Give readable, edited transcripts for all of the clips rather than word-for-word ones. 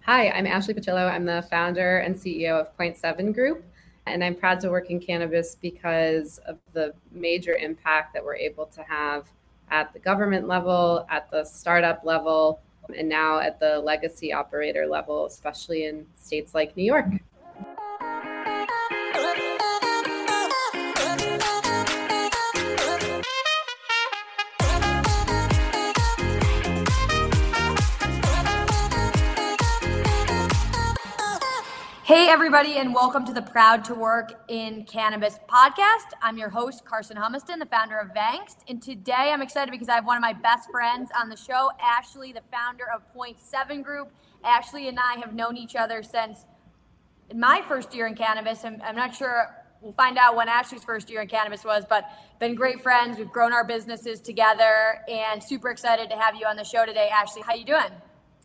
Hi, I'm Ashley Pacillo. I'm the founder and CEO of Point Seven Group, and I'm proud to work in cannabis because of the major impact that we're able to have at the government level, at the startup level, and now at the legacy operator level, especially in states like New York. Hey, everybody, and welcome to the Proud to Work in Cannabis podcast. I'm your host, Carson Humiston, the founder of Vangst. And today I'm excited because I have one of my best friends on the show, Ashley, the founder of Point Seven Group. Ashley and I have known each other since my first year in cannabis. I'm not sure, we'll find out when Ashley's first year in cannabis was, but been great friends. We've grown our businesses together and super excited to have you on the show today. Ashley, how you doing?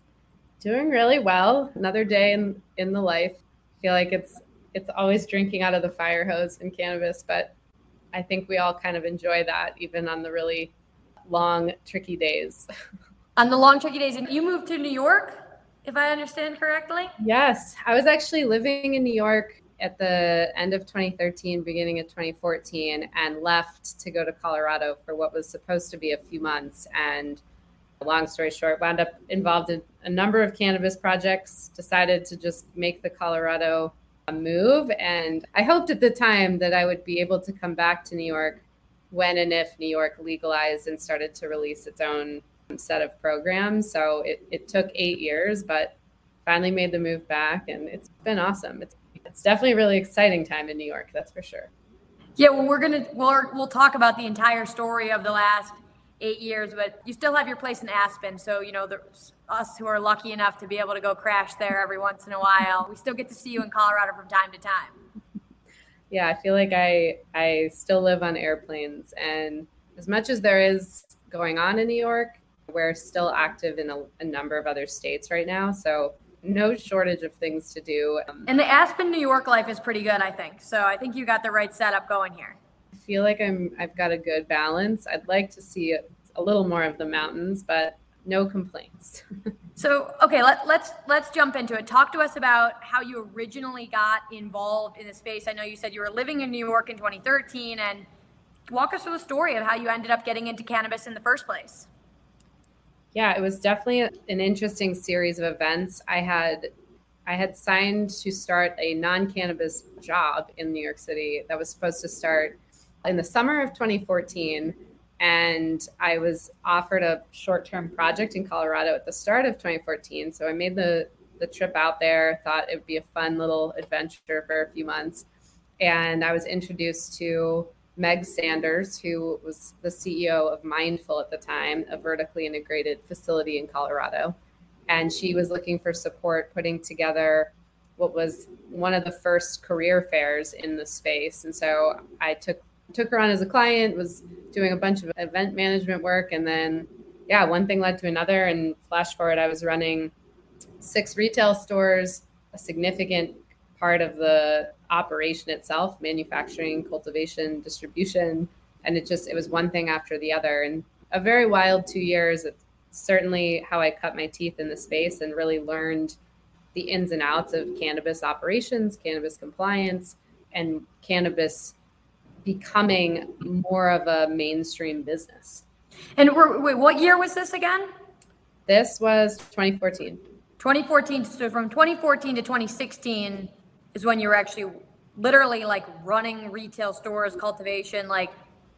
Doing really well. Another day in the life. Feel like it's always drinking out of the fire hose in cannabis, but I think we all kind of enjoy that even on the really long, tricky days. On the long, tricky days. And you moved to New York, if I understand correctly? Yes. I was actually living in New York at the end of 2013, beginning of 2014, and left to go to Colorado for what was supposed to be a few months. And long story short, wound up involved in a number of cannabis projects, decided to just make the Colorado move. And I hoped at the time that I would be able to come back to New York when and if New York legalized and started to release its own set of programs. So it took 8 years, but finally made the move back, and it's been awesome. It's definitely a really exciting time in New York, that's for sure. Yeah, well, we'll talk about the entire story of the last 8 years, but you still have your place in Aspen. So, there's us who are lucky enough to be able to go crash there every once in a while. We still get to see you in Colorado from time to time. Yeah, I feel like I still live on airplanes. And as much as there is going on in New York, we're still active in a number of other states right now. So no shortage of things to do. And the Aspen, New York life is pretty good, I think. So I think you got the right setup going here. I feel like I've got a good balance. I'd like to see a little more of the mountains, but no complaints. So, okay, let's jump into it. Talk to us about how you originally got involved in the space. I know you said you were living in New York in 2013, and walk us through the story of how you ended up getting into cannabis in the first place. Yeah, it was definitely an interesting series of events. I had signed to start a non-cannabis job in New York City that was supposed to start in the summer of 2014. And I was offered a short-term project in Colorado at the start of 2014. So I made the trip out there, thought it would be a fun little adventure for a few months. And I was introduced to Meg Sanders, who was the CEO of Mindful at the time, a vertically integrated facility in Colorado. And she was looking for support putting together what was one of the first career fairs in the space. And so I took her on as a client, was doing a bunch of event management work. And then, one thing led to another. And flash forward, I was running 6 retail stores, a significant part of the operation itself, manufacturing, cultivation, distribution. And it was one thing after the other. And a very wild 2 years. It's certainly how I cut my teeth in the space and really learned the ins and outs of cannabis operations, cannabis compliance, and cannabis becoming more of a mainstream business. And wait, what year was this again? This was 2014. 2014. So from 2014 to 2016 is when you were actually literally like running retail stores, cultivation, like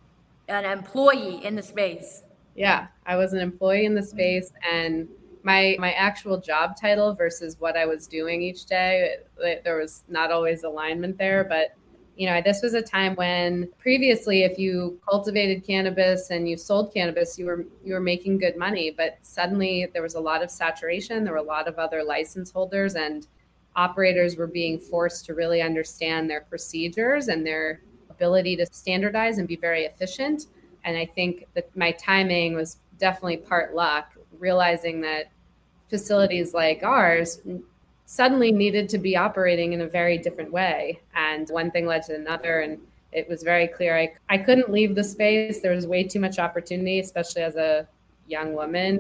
an employee in the space. Yeah, I was an employee in the space, and my actual job title versus what I was doing each day, there was not always alignment there. But this was a time when previously, if you cultivated cannabis and you sold cannabis, you were making good money. But suddenly there was a lot of saturation. There were a lot of other license holders, and operators were being forced to really understand their procedures and their ability to standardize and be very efficient. And I think that my timing was definitely part luck, realizing that facilities like ours suddenly needed to be operating in a very different way. And one thing led to another. And it was very clear I couldn't leave the space. There was way too much opportunity, especially as a young woman that,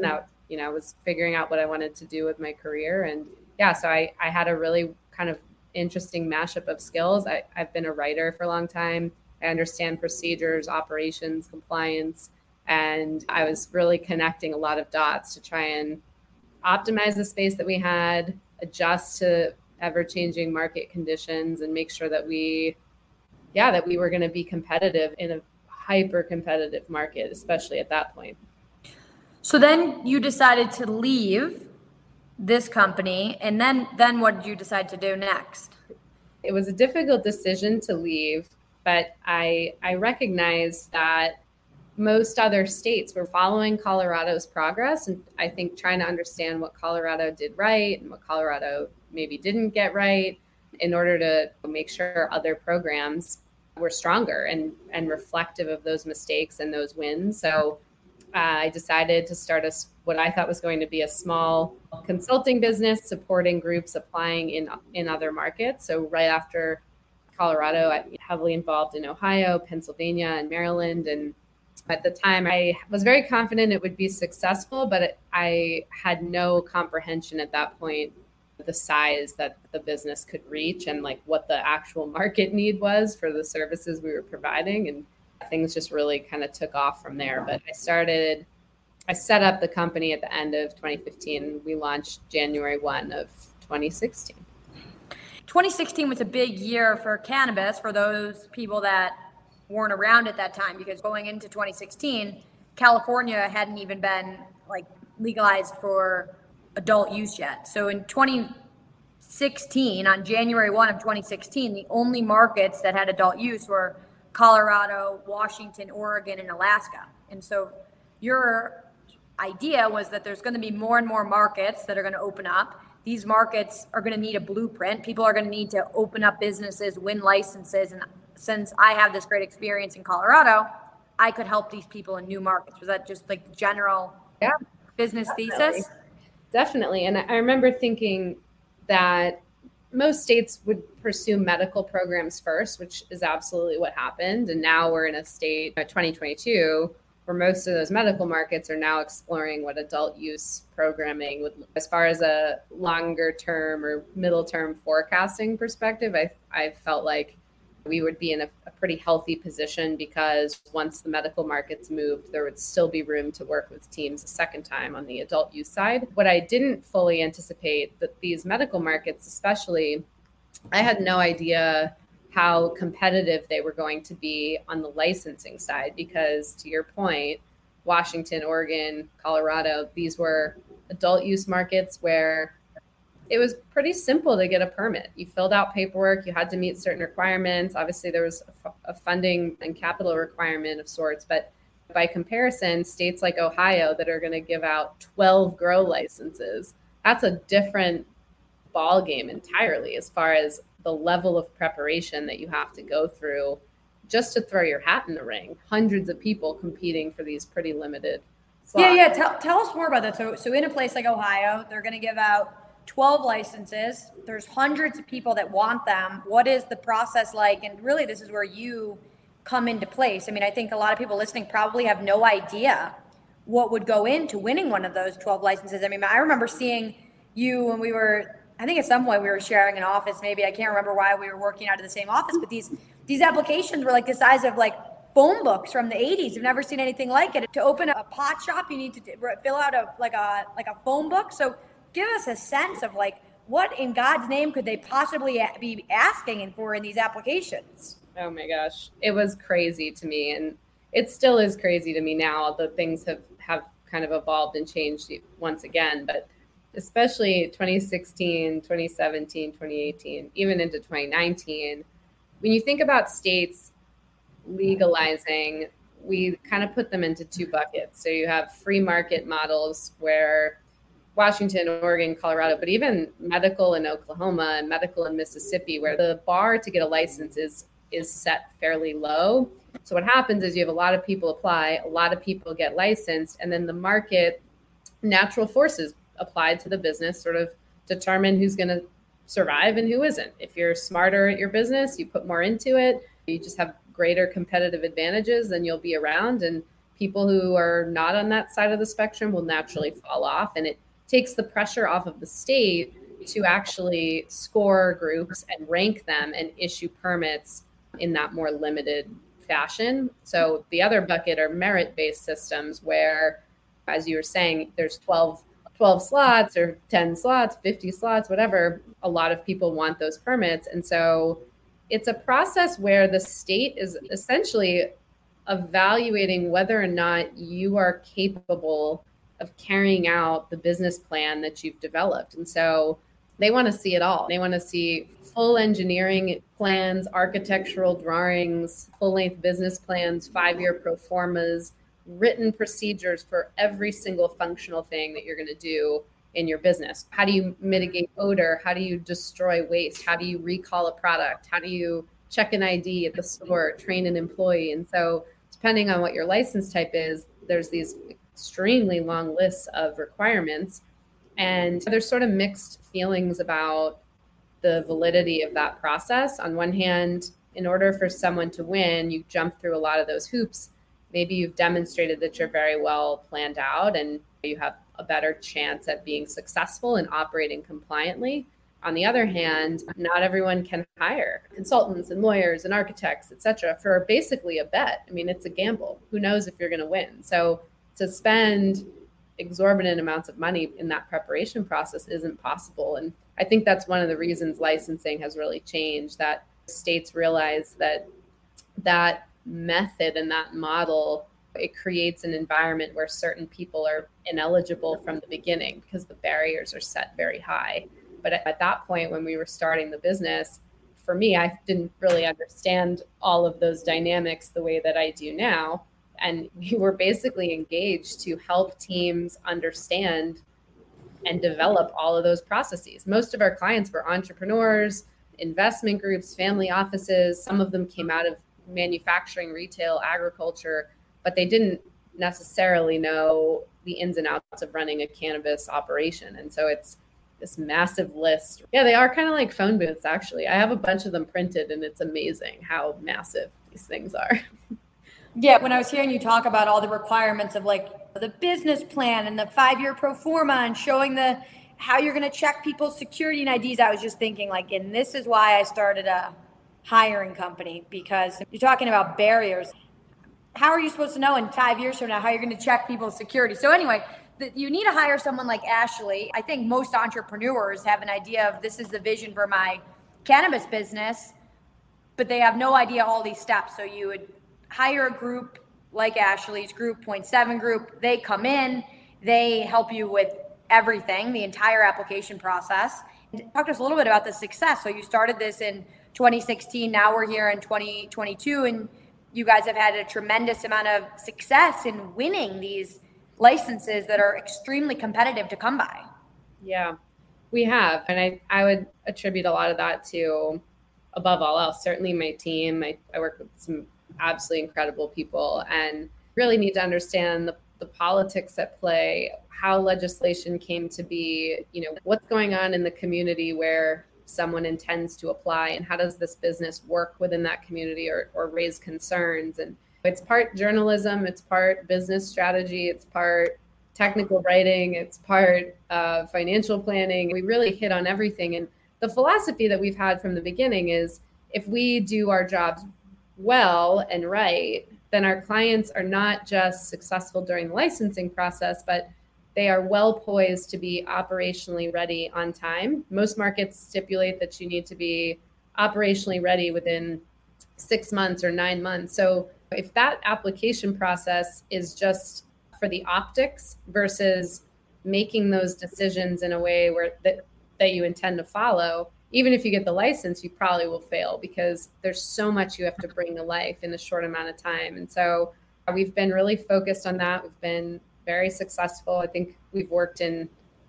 I was figuring out what I wanted to do with my career. And yeah, so I had a really kind of interesting mashup of skills. I've been a writer for a long time. I understand procedures, operations, compliance, and I was really connecting a lot of dots to try and optimize the space that we had, adjust to ever-changing market conditions, and make sure that we were going to be competitive in a hyper-competitive market, especially at that point. So then you decided to leave this company, and then what did you decide to do next? It was a difficult decision to leave, but I recognized that most other states were following Colorado's progress, and I think trying to understand what Colorado did right and what Colorado maybe didn't get right in order to make sure other programs were stronger and reflective of those mistakes and those wins. So I decided to start what I thought was going to be a small consulting business supporting groups applying in other markets. So right after Colorado, I was heavily involved in Ohio, Pennsylvania, and Maryland. And at the time, I was very confident it would be successful, but I had no comprehension at that point the size that the business could reach and like what the actual market need was for the services we were providing. And things just really kind of took off from there. But I set up the company at the end of 2015. We launched January 1 of 2016. 2016 was a big year for cannabis for those people that weren't around at that time, because going into 2016, California hadn't even been like legalized for adult use yet. So in 2016, on January 1 of 2016, the only markets that had adult use were Colorado, Washington, Oregon, and Alaska. And so your idea was that there's going to be more and more markets that are going to open up. These markets are going to need a blueprint. People are going to need to open up businesses, win licenses. And since I have this great experience in Colorado, I could help these people in new markets. Was that just like the general business thesis? Definitely. And I remember thinking that most states would pursue medical programs first, which is absolutely what happened. And now we're in a state, 2022, where most of those medical markets are now exploring what adult use programming would look. As far as a longer term or middle term forecasting perspective, I felt like we would be in a pretty healthy position, because once the medical markets moved, there would still be room to work with teams a second time on the adult use side. What I didn't fully anticipate, that these medical markets especially, I had no idea how competitive they were going to be on the licensing side, because to your point, Washington, Oregon, Colorado, these were adult use markets where it was pretty simple to get a permit. You filled out paperwork, you had to meet certain requirements. Obviously, there was a funding and capital requirement of sorts, but by comparison, states like Ohio that are going to give out 12 grow licenses, that's a different ball game entirely as far as the level of preparation that you have to go through just to throw your hat in the ring. Hundreds of people competing for these pretty limited slots. Tell us more about that. So in a place like Ohio, they're going to give out 12 licenses. There's hundreds of people that want them. What is the process like? And really, this is where you come into place. I mean, I think a lot of people listening probably have no idea what would go into winning one of those 12 licenses. I mean, I remember seeing you when we were, I think at some point we were sharing an office. Maybe I can't remember why we were working out of the same office, but these applications were like the size of like phone books from the 80s. I've never seen anything like it. To open a pot shop, you need to fill out a phone book. So give us a sense of like, what in God's name could they possibly be asking for in these applications? Oh my gosh. It was crazy to me. And it still is crazy to me now, although things have kind of evolved and changed once again. But especially 2016, 2017, 2018, even into 2019, when you think about states legalizing, we kind of put them into two buckets. So you have free market models where Washington, Oregon, Colorado, but even medical in Oklahoma and medical in Mississippi, where the bar to get a license is set fairly low. So what happens is you have a lot of people apply, a lot of people get licensed, and then the market, natural forces applied to the business sort of determine who's going to survive and who isn't. If you're smarter at your business, you put more into it, you just have greater competitive advantages, then you'll be around. And People who are not on that side of the spectrum will naturally fall off, and it takes the pressure off of the state to actually score groups and rank them and issue permits in that more limited fashion. So the other bucket are merit-based systems where, as you were saying, there's 12 slots or 10 slots, 50 slots, whatever. A lot of people want those permits. And so it's a process where the state is essentially evaluating whether or not you are capable of carrying out the business plan that you've developed. And so they want to see it all. They want to see full engineering plans, architectural drawings, full-length business plans, 5-year pro formas, written procedures for every single functional thing that you're going to do in your business. How do you mitigate odor? How do you destroy waste? How do you recall a product? How do you check an ID at the store, train an employee? And so depending on what your license type is, there's these extremely long lists of requirements. And there's sort of mixed feelings about the validity of that process. On one hand, in order for someone to win, you jump through a lot of those hoops. Maybe you've demonstrated that you're very well planned out and you have a better chance at being successful and operating compliantly. On the other hand, not everyone can hire consultants and lawyers and architects, et cetera, for basically a bet. I mean, it's a gamble. Who knows if you're going to win? So to spend exorbitant amounts of money in that preparation process isn't possible. And I think that's one of the reasons licensing has really changed, that states realize that that method and that model, it creates an environment where certain people are ineligible from the beginning because the barriers are set very high. But at that point, when we were starting the business, for me, I didn't really understand all of those dynamics the way that I do now. And we were basically engaged to help teams understand and develop all of those processes. Most of our clients were entrepreneurs, investment groups, family offices. Some of them came out of manufacturing, retail, agriculture, but they didn't necessarily know the ins and outs of running a cannabis operation. And so it's this massive list. Yeah, they are kind of like phone booths, actually. I have a bunch of them printed, and it's amazing how massive these things are. Yeah, when I was hearing you talk about all the requirements of like the business plan and the 5-year pro forma and showing how you're going to check people's security and IDs, I was just thinking like, and this is why I started a hiring company, because you're talking about barriers. How are you supposed to know in 5 years from now how you're going to check people's security? So anyway, you need to hire someone like Ashley. I think most entrepreneurs have an idea of this is the vision for my cannabis business, but they have no idea all these steps. So you would hire a group like Ashley's group, Point 7 Group. They come in, they help you with everything, the entire application process. Talk to us a little bit about the success. So you started this in 2016. Now we're here in 2022, and you guys have had a tremendous amount of success in winning these licenses that are extremely competitive to come by. Yeah, we have. And I would attribute a lot of that to, above all else, certainly my team. I work with some absolutely incredible people and really need to understand the politics at play, how legislation came to be, what's going on in the community where someone intends to apply, and how does this business work within that community or raise concerns. And it's part journalism, it's part business strategy, it's part technical writing, it's part financial planning. We really hit on everything. And the philosophy that we've had from the beginning is if we do our jobs well and right, then our clients are not just successful during the licensing process, but they are well poised to be operationally ready on time. Most markets stipulate that you need to be operationally ready within 6 months or 9 months. So if that application process is just for the optics versus making those decisions in a way where that you intend to follow, even if you get the license, you probably will fail because there's so much you have to bring to life in a short amount of time. And so we've been really focused on that. We've been very successful. I think we've worked in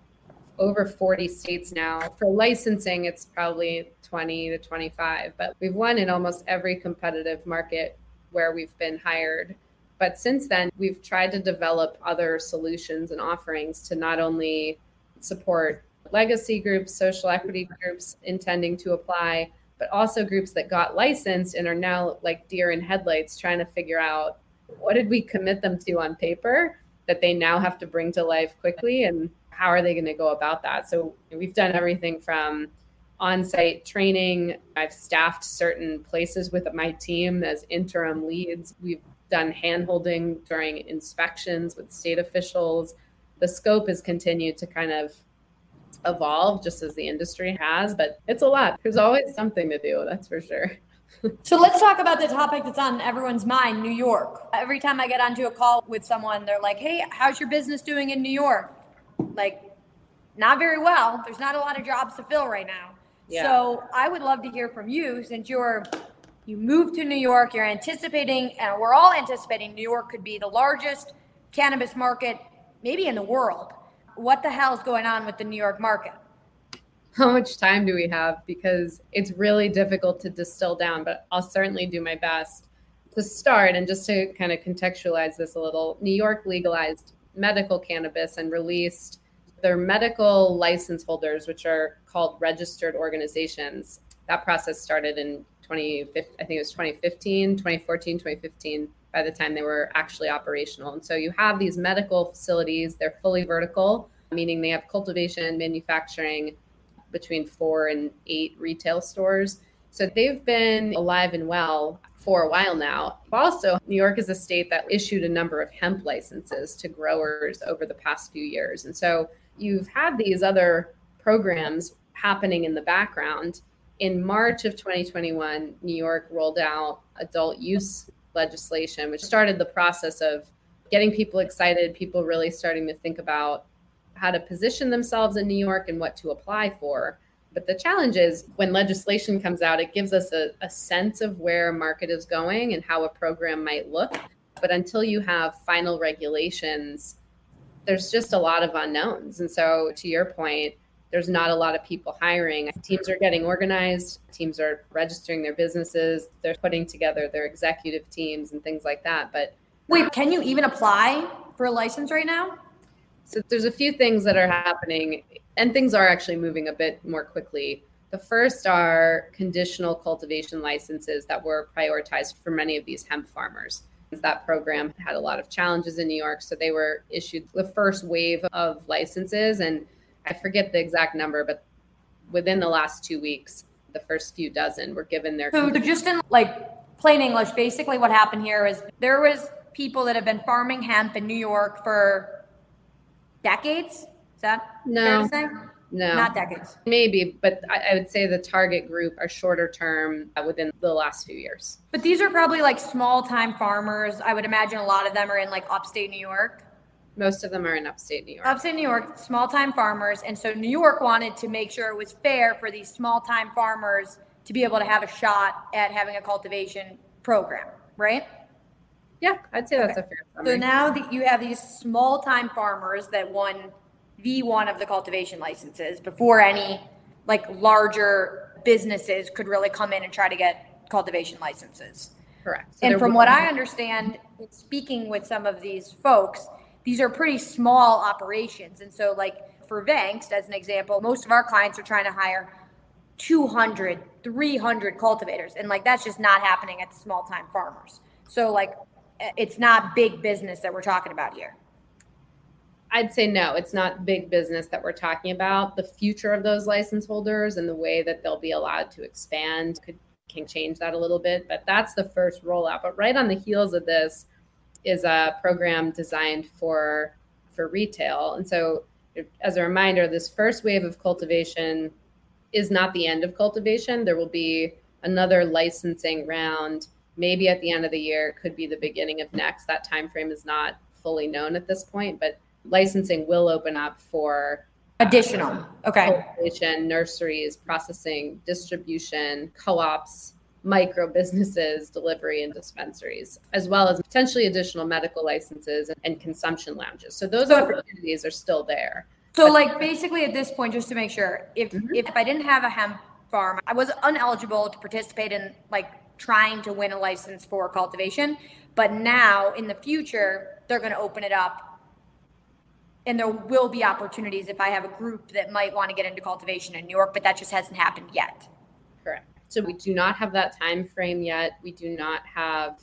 over 40 states now. For licensing, it's probably 20 to 25, but we've won in almost every competitive market where we've been hired. But since then, we've tried to develop other solutions and offerings to not only support legacy groups, social equity groups intending to apply, but also groups that got licensed and are now like deer in headlights trying to figure out what did we commit them to on paper that they now have to bring to life quickly, and how are they going to go about that? So we've done everything from on-site training. I've staffed certain places with my team as interim leads. We've done hand-holding during inspections with state officials. The scope has continued to kind of evolve just as the industry has, but it's a lot. There's always something to do, that's for sure. So let's talk about the topic that's on everyone's mind, New York. Every time I get onto a call with someone, they're like, hey, how's your business doing in New York? Like, not very well. There's not a lot of jobs to fill right now. Yeah. So I would love to hear from you, since you moved to New York, you're anticipating, and we're all anticipating New York could be the largest cannabis market maybe in the world. What the hell is going on with the New York market? How much time do we have? Because it's really difficult to distill down, but I'll certainly do my best to start. And just to kind of contextualize this a little, New York legalized medical cannabis and released their medical license holders, which are called registered organizations. That process started in 2015, 2015, by the time they were actually operational. And so you have these medical facilities, they're fully vertical, meaning they have cultivation, manufacturing, between 4 and 8 retail stores. So they've been alive and well for a while now. Also, New York is a state that issued a number of hemp licenses to growers over the past few years. And so you've had these other programs happening in the background. In March of 2021, New York rolled out adult use legislation, which started the process of getting people excited, people really starting to think about how to position themselves in New York and what to apply for. But the challenge is when legislation comes out, it gives us a sense of where a market is going and how a program might look. But until you have final regulations, there's just a lot of unknowns. And so to your point, there's not a lot of people hiring. Teams are getting organized. Teams are registering their businesses. They're putting together their executive teams and things like that. But wait, can you even apply for a license right now? So there's a few things that are happening, and things are actually moving a bit more quickly. The first are conditional cultivation licenses that were prioritized for many of these hemp farmers. That program had a lot of challenges in New York, so they were issued the first wave of licenses, and I forget the exact number, but within the last 2 weeks, the first few dozen were given their. So just in like plain English, basically what happened here is there was people that have been farming hemp in New York for decades? Is that fair to say? No, not decades. Maybe, but I would say the target group are shorter term within the last few years. But these are probably like small time farmers. I would imagine a lot of them are in like upstate New York. Most of them are in upstate New York. Upstate New York, small time farmers. And so New York wanted to make sure it was fair for these small time farmers to be able to have a shot at having a cultivation program, right? Yeah, I'd say that's a fair summary. So now that you have these small time farmers that won V1 of the cultivation licenses before any like larger businesses could really come in and try to get cultivation licenses. Correct. So and from what I understand, speaking with some of these folks, these are pretty small operations. And so like for Vangst, as an example, most of our clients are trying to hire 200, 300 cultivators. And like, that's just not happening at the small time farmers. So like, it's not big business that we're talking about here. I'd say no, it's not big business that we're talking about. The future of those license holders and the way that they'll be allowed to expand can change that a little bit, but that's the first rollout. But right on the heels of this is a program designed for retail. And so as a reminder, this first wave of cultivation is not the end of cultivation. There will be another licensing round, maybe at the end of the year, could be the beginning of next. That time frame is not fully known at this point, but licensing will open up for additional cultivation, nurseries, processing, distribution, co-ops, micro businesses, delivery, and dispensaries, as well as potentially additional medical licenses and consumption lounges. So those opportunities are still there. So like basically at this point, just to make sure, if I didn't have a hemp farm, I was ineligible to participate in like trying to win a license for cultivation. But now in the future, they're going to open it up. And there will be opportunities if I have a group that might want to get into cultivation in New York, but that just hasn't happened yet. Correct. So we do not have that time frame yet. We do not have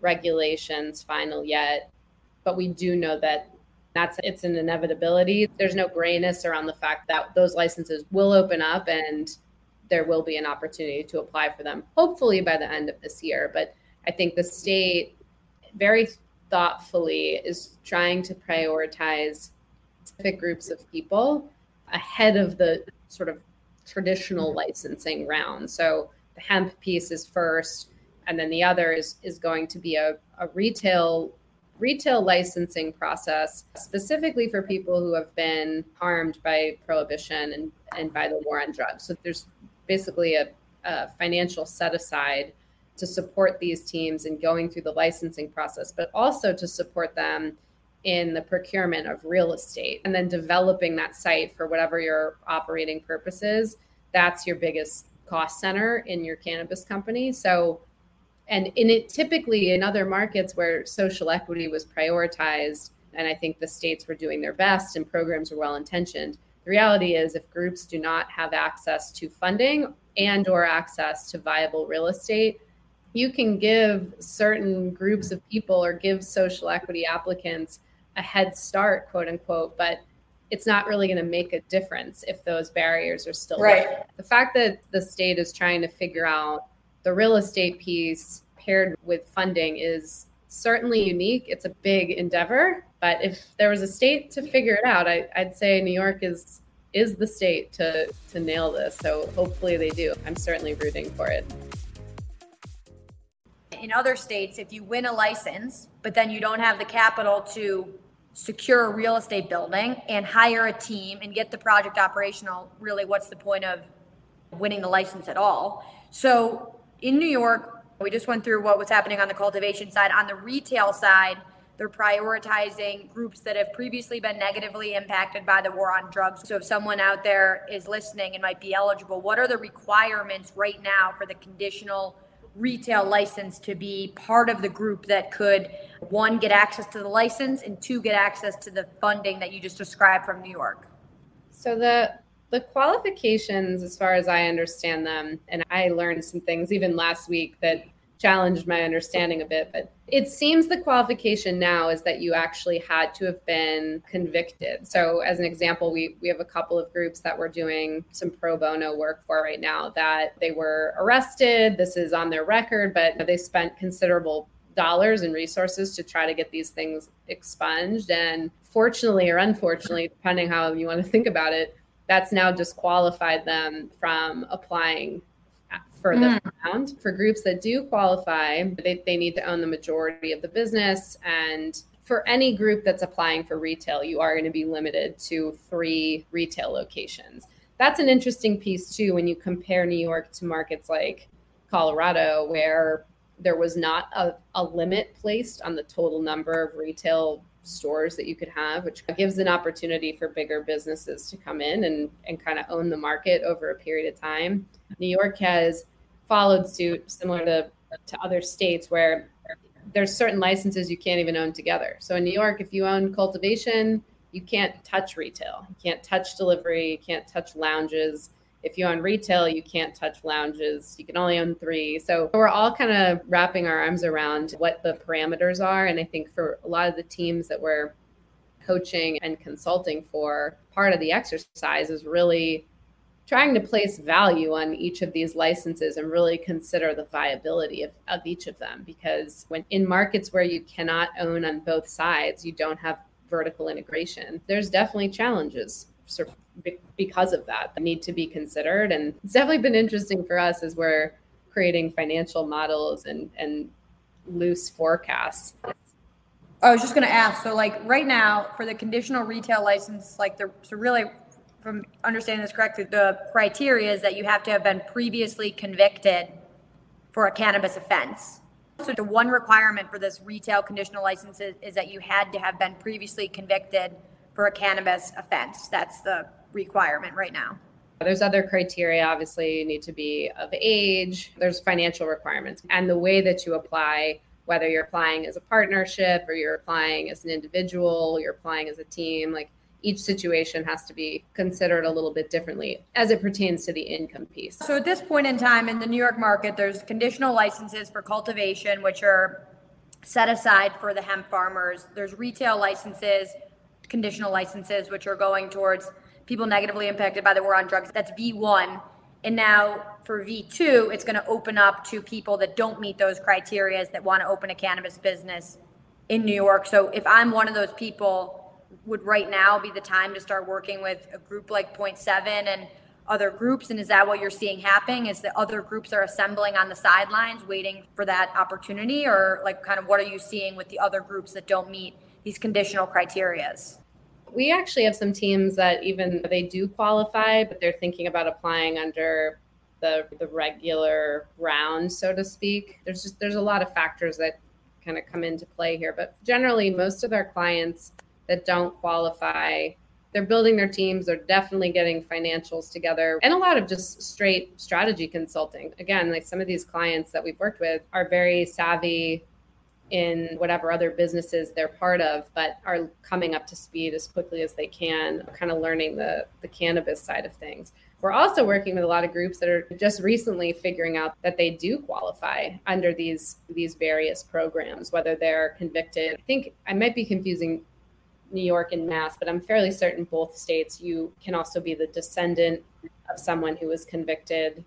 regulations final yet, but we do know that it's an inevitability. There's no grayness around the fact that those licenses will open up and there will be an opportunity to apply for them, hopefully by the end of this year. But I think the state very thoughtfully is trying to prioritize specific groups of people ahead of the sort of traditional licensing round. So the hemp piece is first, and then the other is going to be a retail licensing process specifically for people who have been harmed by prohibition and by the war on drugs. So there's basically a financial set aside to support these teams in going through the licensing process, but also to support them in the procurement of real estate and then developing that site for whatever your operating purpose is. That's your biggest cost center in your cannabis company. So, and in it typically in other markets where social equity was prioritized, and I think the states were doing their best and programs were well-intentioned, the reality is if groups do not have access to funding and or access to viable real estate, you can give certain groups of people or give social equity applicants a head start, quote unquote, but it's not really going to make a difference if those barriers are still there. The fact that the state is trying to figure out the real estate piece paired with funding is certainly unique. It's a big endeavor, but if there was a state to figure it out, I'd say New York is the state to nail this. So hopefully they do. I'm certainly rooting for it. In other states, if you win a license, but then you don't have the capital to secure a real estate building and hire a team and get the project operational, really, what's the point of winning the license at all? So in New York, we just went through what was happening on the cultivation side. On the retail side, they're prioritizing groups that have previously been negatively impacted by the war on drugs. So if someone out there is listening and might be eligible, what are the requirements right now for the conditional retail license to be part of the group that could, one, get access to the license, and two, get access to the funding that you just described from New York? So the qualifications, as far as I understand them, and I learned some things even last week that challenged my understanding a bit, but it seems the qualification now is that you actually had to have been convicted. So as an example, we have a couple of groups that we're doing some pro bono work for right now that they were arrested. This is on their record, but they spent considerable dollars and resources to try to get these things expunged. And fortunately or unfortunately, depending how you want to think about it, that's now disqualified them from applying for the round. For groups that do qualify, they need to own the majority of the business. And for any group that's applying for retail, you are going to be limited to 3 retail locations. That's an interesting piece too, when you compare New York to markets like Colorado, where there was not a limit placed on the total number of retail stores that you could have, which gives an opportunity for bigger businesses to come in and kind of own the market over a period of time. New York has followed suit, similar to other states, where there's certain licenses you can't even own together. So in New York, if you own cultivation, you can't touch retail. You can't touch delivery. You can't touch lounges. If you own retail, you can't touch lounges. You can only own 3. So we're all kind of wrapping our arms around what the parameters are. And I think for a lot of the teams that we're coaching and consulting for, part of the exercise is really trying to place value on each of these licenses and really consider the viability of each of them. Because when in markets where you cannot own on both sides, you don't have vertical integration, there's definitely challenges because of that need to be considered. And it's definitely been interesting for us as we're creating financial models and loose forecasts. I was just going to ask, so like right now for the conditional retail license, so really, from understanding this correctly, the criteria is that you have to have been previously convicted for a cannabis offense. So the one requirement for this retail conditional license is that you had to have been previously convicted for a cannabis offense. That's the requirement right now. There's other criteria. Obviously, you need to be of age. There's financial requirements. And the way that you apply, whether you're applying as a partnership or you're applying as an individual, you're applying as a team, like each situation has to be considered a little bit differently as it pertains to the income piece. So at this point in time in the New York market, there's conditional licenses for cultivation, which are set aside for the hemp farmers. There's retail licenses, conditional licenses, which are going towards people negatively impacted by the war on drugs. That's V1. And now for V2, it's going to open up to people that don't meet those criteria that want to open a cannabis business in New York. So if I'm one of those people, would right now be the time to start working with a group like Point 7 and other groups? And is that what you're seeing happening? Is that other groups are assembling on the sidelines waiting for that opportunity? Or like kind of what are you seeing with the other groups that don't meet these conditional criterias? We actually have some teams that even they do qualify, but they're thinking about applying under the regular round, so to speak. There's a lot of factors that kind of come into play here, but generally most of our clients that don't qualify, they're building their teams, they're definitely getting financials together, and a lot of just straight strategy consulting. Again, like some of these clients that we've worked with are very savvy in whatever other businesses they're part of, but are coming up to speed as quickly as they can, kind of learning the cannabis side of things. We're also working with a lot of groups that are just recently figuring out that they do qualify under these various programs, whether they're convicted. I think I might be confusing New York and Mass, but I'm fairly certain both states you can also be the descendant of someone who was convicted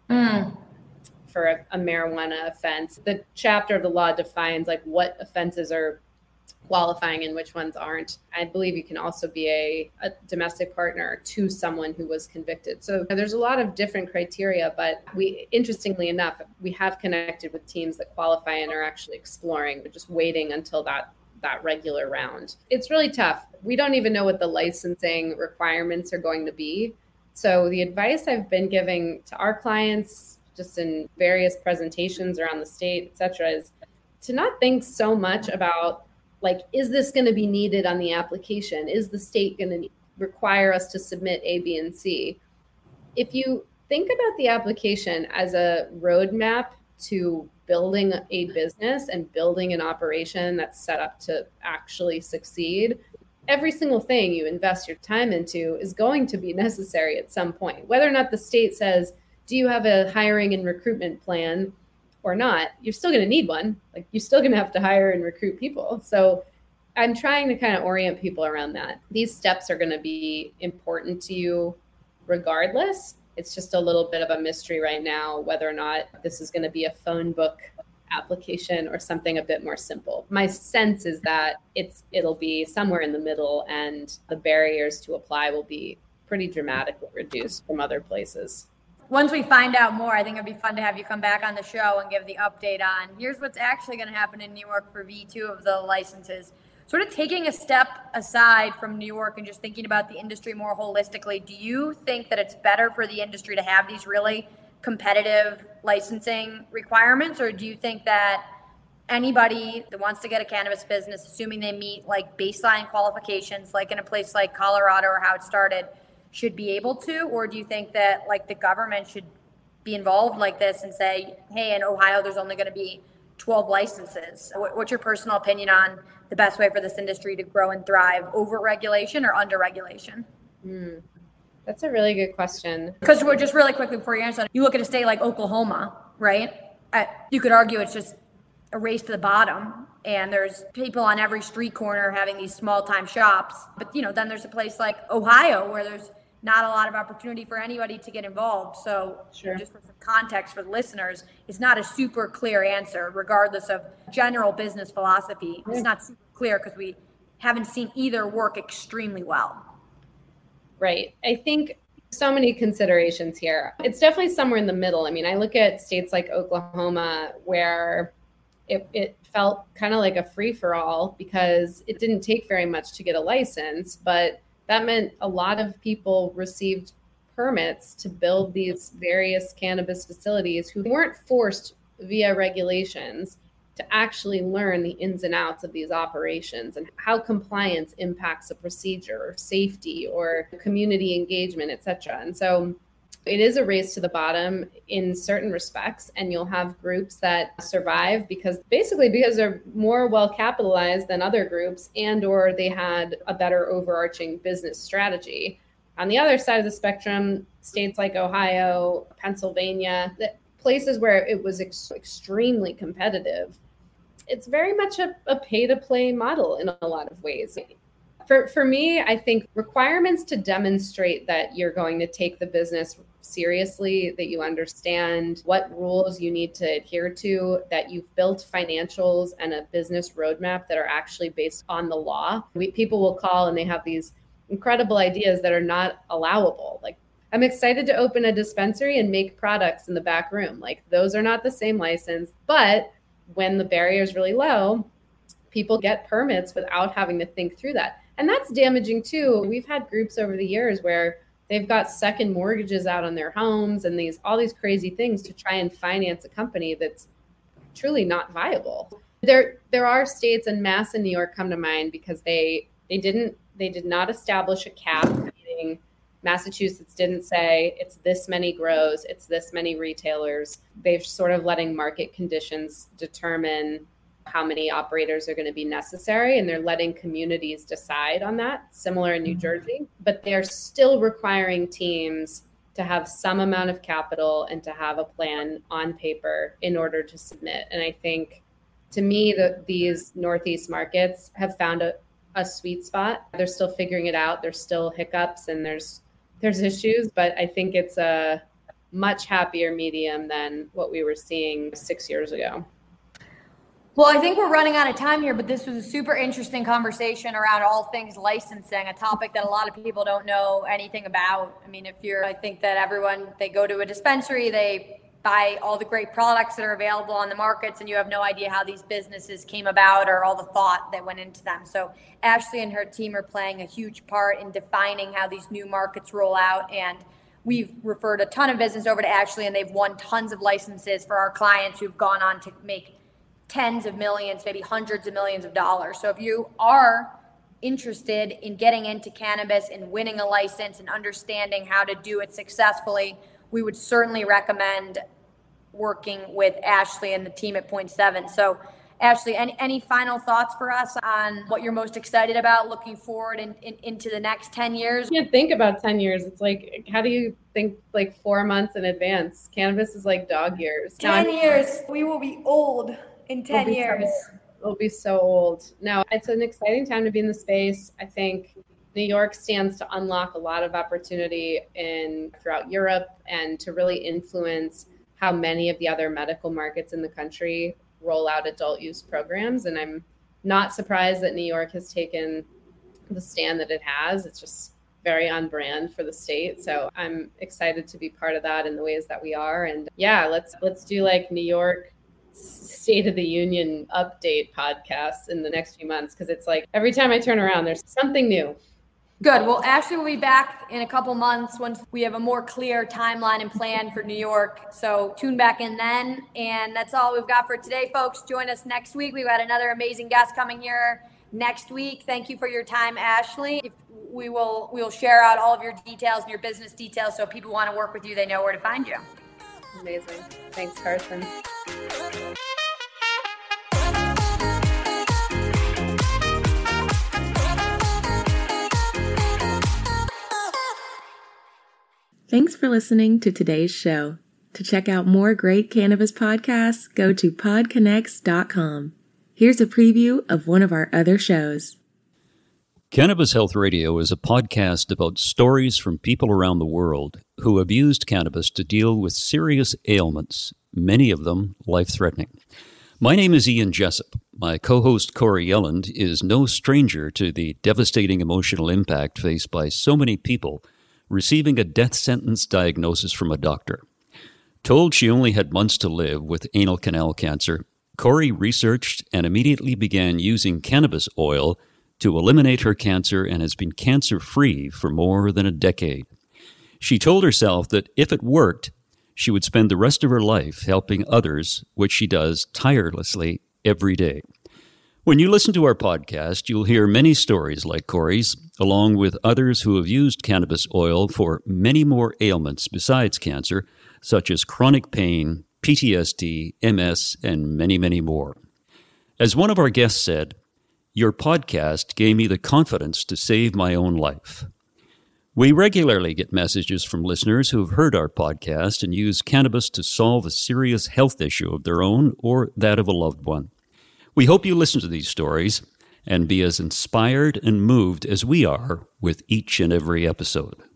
for a marijuana offense. The chapter of the law defines like what offenses are qualifying and which ones aren't. I believe you can also be a domestic partner to someone who was convicted. So there's a lot of different criteria, but interestingly enough, we have connected with teams that qualify and are actually exploring, but just waiting until that regular round. It's really tough. We don't even know what the licensing requirements are going to be. So the advice I've been giving to our clients, just in various presentations around the state, et cetera, is to not think so much about like, is this going to be needed on the application? Is the state going to require us to submit A, B, and C? If you think about the application as a roadmap to building a business and building an operation that's set up to actually succeed, every single thing you invest your time into is going to be necessary at some point. Whether or not the state says, do you have a hiring and recruitment plan or not, you're still going to need one. Like you're still going to have to hire and recruit people. So I'm trying to kind of orient people around that. These steps are going to be important to you regardless. It's just a little bit of a mystery right now, whether or not this is going to be a phone book application or something a bit more simple. My sense is that it'll be somewhere in the middle, and the barriers to apply will be pretty dramatically reduced from other places. Once we find out more, I think it'd be fun to have you come back on the show and give the update on here's what's actually going to happen in New York for V2 of the licenses. Sort of taking a step aside from New York and just thinking about the industry more holistically, do you think that it's better for the industry to have these really competitive licensing requirements, or do you think that anybody that wants to get a cannabis business, assuming they meet like baseline qualifications, like in a place like Colorado or how it started, should be able to? Or do you think that like the government should be involved like this and say, hey, in Ohio, there's only going to be 12 licenses? What's your personal opinion on the best way for this industry to grow and thrive, over regulation or under regulation? That's a really good question. Because we're just really quickly before you answer, you look at a state like Oklahoma, right? You could argue it's just a race to the bottom, and there's people on every street corner having these small time shops. But then there's a place like Ohio where there's not a lot of opportunity for anybody to get involved. So sure. Just for some context for the listeners, it's not a super clear answer, regardless of general business philosophy. It's not super clear because we haven't seen either work extremely well. Right. I think so many considerations here. It's definitely somewhere in the middle. I mean, I look at states like Oklahoma where it felt kind of like a free-for-all because it didn't take very much to get a license, but that meant a lot of people received permits to build these various cannabis facilities who weren't forced via regulations to actually learn the ins and outs of these operations and how compliance impacts a procedure or safety or community engagement, et cetera. And so it is a race to the bottom in certain respects, and you'll have groups that survive because they're more well capitalized than other groups, and or they had a better overarching business strategy. On the other side of the spectrum, states like Ohio, Pennsylvania, places where it was extremely competitive, it's very much a pay-to-play model in a lot of ways. For me, I think requirements to demonstrate that you're going to take the business seriously, that you understand what rules you need to adhere to, that you've built financials and a business roadmap that are actually based on the law. People will call and they have these incredible ideas that are not allowable. Like, I'm excited to open a dispensary and make products in the back room. Like, those are not the same license, but when the barrier is really low, people get permits without having to think through that. And that's damaging too. We've had groups over the years where they've got second mortgages out on their homes and all these crazy things to try and finance a company that's truly not viable. There are states, and Mass and New York come to mind because they did not establish a cap. Meaning Massachusetts didn't say it's this many grows, it's this many retailers. They're sort of letting market conditions determine how many operators are going to be necessary, and they're letting communities decide on that, similar in New Jersey. But they're still requiring teams to have some amount of capital and to have a plan on paper in order to submit. And I think, to me, these Northeast markets have found a sweet spot. They're still figuring it out. There's still hiccups and there's issues, but I think it's a much happier medium than what we were seeing 6 years ago. Well, I think we're running out of time here, but this was a super interesting conversation around all things licensing, a topic that a lot of people don't know anything about. I mean, I think that they go to a dispensary, they buy all the great products that are available on the markets, and you have no idea how these businesses came about or all the thought that went into them. So Ashley and her team are playing a huge part in defining how these new markets roll out. And we've referred a ton of business over to Ashley, and they've won tons of licenses for our clients who've gone on to make tens of millions, maybe hundreds of millions of dollars. So if you are interested in getting into cannabis and winning a license and understanding how to do it successfully, we would certainly recommend working with Ashley and the team at Point 7. So Ashley, any final thoughts for us on what you're most excited about looking forward into the next 10 years? You can't think about 10 years. It's like, how do you think like 4 months in advance? Cannabis is like dog years. 10 years, we will be old. In 10 years. We'll be so old. No, it's an exciting time to be in the space. I think New York stands to unlock a lot of opportunity throughout Europe and to really influence how many of the other medical markets in the country roll out adult use programs. And I'm not surprised that New York has taken the stand that it has. It's just very on brand for the state. So I'm excited to be part of that in the ways that we are. And yeah, let's do like New York State of the Union update podcasts in the next few months, because it's like every time I turn around, there's something new. Good. Well, Ashley will be back in a couple months once we have a more clear timeline and plan for New York. So tune back in then. And that's all we've got for today, folks. Join us next week. We've got another amazing guest coming here next week. Thank you for your time, Ashley. We will share out all of your details and your business details, so if people want to work with you, they know where to find you. Amazing. Thanks, Carson. Thanks for listening to today's show. To check out more great cannabis podcasts, go to podconnects.com. Here's a preview of one of our other shows. Cannabis Health Radio is a podcast about stories from people around the world who have used cannabis to deal with serious ailments, many of them life-threatening. My name is Ian Jessup. My co-host Corey Yelland is no stranger to the devastating emotional impact faced by so many people receiving a death sentence diagnosis from a doctor. Told she only had months to live with anal canal cancer, Corey researched and immediately began using cannabis oil to eliminate her cancer and has been cancer-free for more than a decade. She told herself that if it worked, she would spend the rest of her life helping others, which she does tirelessly every day. When you listen to our podcast, you'll hear many stories like Corey's, along with others who have used cannabis oil for many more ailments besides cancer, such as chronic pain, PTSD, MS, and many, many more. As one of our guests said, "Your podcast gave me the confidence to save my own life." We regularly get messages from listeners who have heard our podcast and use cannabis to solve a serious health issue of their own or that of a loved one. We hope you listen to these stories and be as inspired and moved as we are with each and every episode.